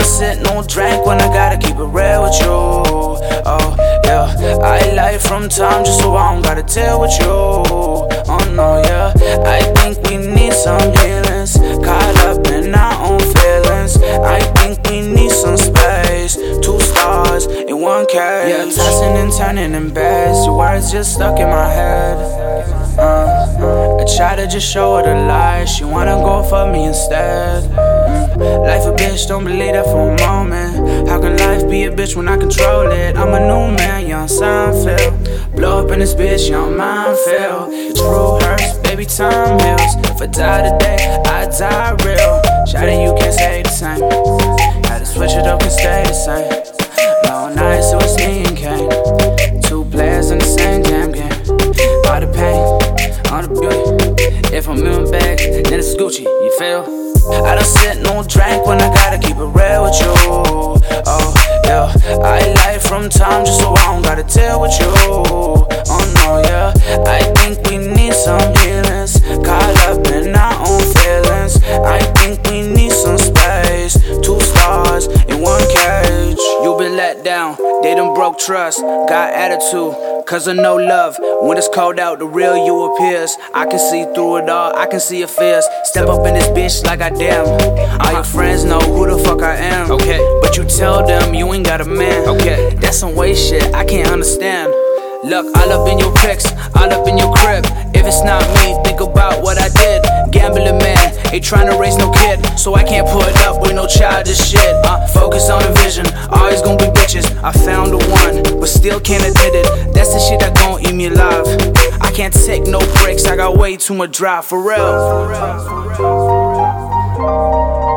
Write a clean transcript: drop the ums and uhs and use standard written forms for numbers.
don't sit, no drink when I gotta keep it real with you. Oh yeah, I lie from time just so I don't gotta deal with you. Oh no, yeah, I think we need some healings, caught up in our own feelings. I think we need some space, 2 stars in 1 cage. Yeah, tossing and turning in beds, your words just stuck in my head. I try to just show her the light, she wanna go for me instead. Life a bitch, don't believe that for a moment. How can life be a bitch when I control it? I'm a new man, young Seinfeld. Blow up in this bitch, young minefield. The true hurts, baby, time heals. If I die today, I die real. Shawty, you can't say the same. Had to switch it up and stay the same. Long nights, it was me and Kane. 2 players in the same damn game. All the pain, all the beauty. If I'm in my bag, then it's Gucci, you feel? I don't sit, no drink when I gotta keep it real with you. Oh yeah, I lie from time just so I don't gotta deal with you. Oh no, yeah, I think we need some healings, caught up in our own feelings. I think we need some space, 2 stars in 1 cage. You been let down, they done broke trust, got attitude, cause of no love. When it's cold out, the real you appears. I can see through it all, I can see your fears. Step up in this bitch like I damn. All your friends know who the fuck I am. Okay, but you tell them you ain't got a man. Okay, that's some waste shit, I can't understand. Look, all up in your pics, all up in your crib. If it's not me, think about what I did. Gambling man, ain't trying to raise no kid, so I can't put up with no childish shit. Focus on the vision, always gonna be bitches. I found the one, but still can't admit it. That's the shit that gon' eat me alive. I can't take no breaks, I got way too much drive, for real.